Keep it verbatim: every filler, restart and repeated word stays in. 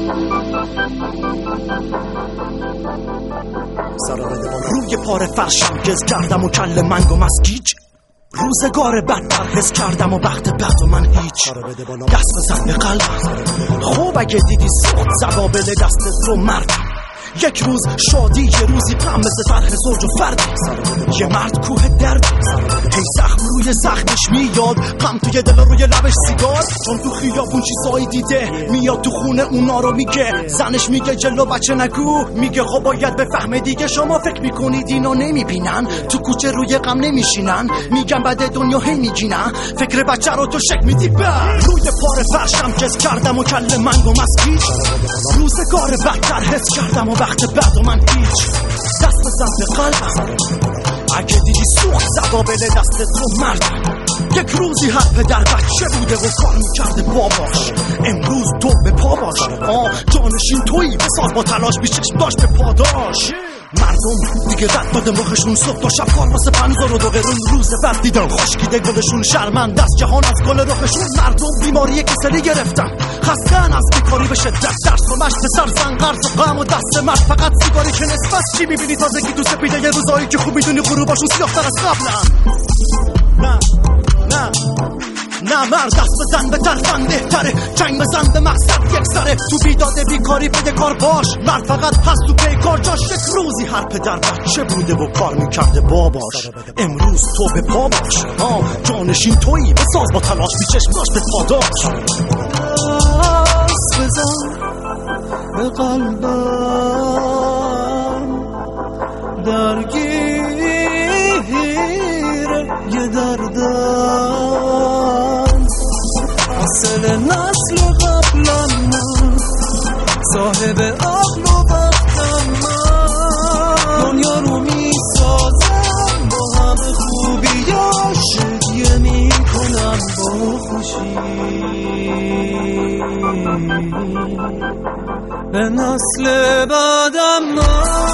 روی پاره فرشم گز کردم و کل منگ و مسگیج، روزگار بدتر حس کردم و وقت بعد و من هیچ. دست بزن به قلبم، خوب اگه دیدی سخت زبابل دستت رو مردم. یک روز شادی، یه روزی غم، مثل فرح زوج و فرد. یه مرد کوه درد، هی زخم روی زخمش میاد، غم توی دل روی لبش سیگار. چون تو خیابون چیزایی دیده، میاد تو خونه اونا رو میگه. زنش میگه جلو بچه نگو، میگه خب باید بفهمه دیگه. شما فکر میکنید اینا نمیبینن؟ تو کوچه روی غم نمیشینن، میگن بعد دنیا هی میگینن. فکر بچه رو تو شک میدی بر روی پاره فرشم کس کردم و کل منگ و مسکیج. روزگار بدتر حس کردم و وقت بعد و من هیچ. دست بزن به قلبم، اگه دیدی سوخت زبابل دستت رو مردم. یک روزی هر پدر بچه بوده و کار میکرده باباش، امروز تو به پا باش. آه جانشین تویی، بساز با تلاش بیچشم داشت به پاداش. مردم دیگه رد داده مخشون، صبح تا شب کار واسه پنزار و دو قرون. روز بعد دیدن خشکیده گلشون، شرمند از جهان از گل رخشون. مردم بیماری کسلی گرفتن، خستن از بیکاری به شدت. درس و مشت سر زن، قرض و غم و دست مرد، فقط سیگاری که نصف. چی میبینی تازگی تو سپیده یه روزایی که خوب میدونی غروباشون سیاه‌تر از قبلن؟ نه نه نه مرد دست بزن به ترفن بهتره، جنگ بزن به مقصد یک سره. تو بیداده بیکاری بده کار باش، مرد فقط هست تو پیکار جاش. یک روزی هر پدر بچه بوده و کار میکرده باباش، امروز تو به پا باش. آه جانشین تویی، بساز با تلاش بیچشم داشت به پاداش. دست بزن به قلبم، درگیر یه دردم. اصل نسل قبلم من، صاحب عقل و وقتم من. دنیا رو میسازم با همه خوبیاش، شدیه میکنم با خوشی. به نسل بعدم من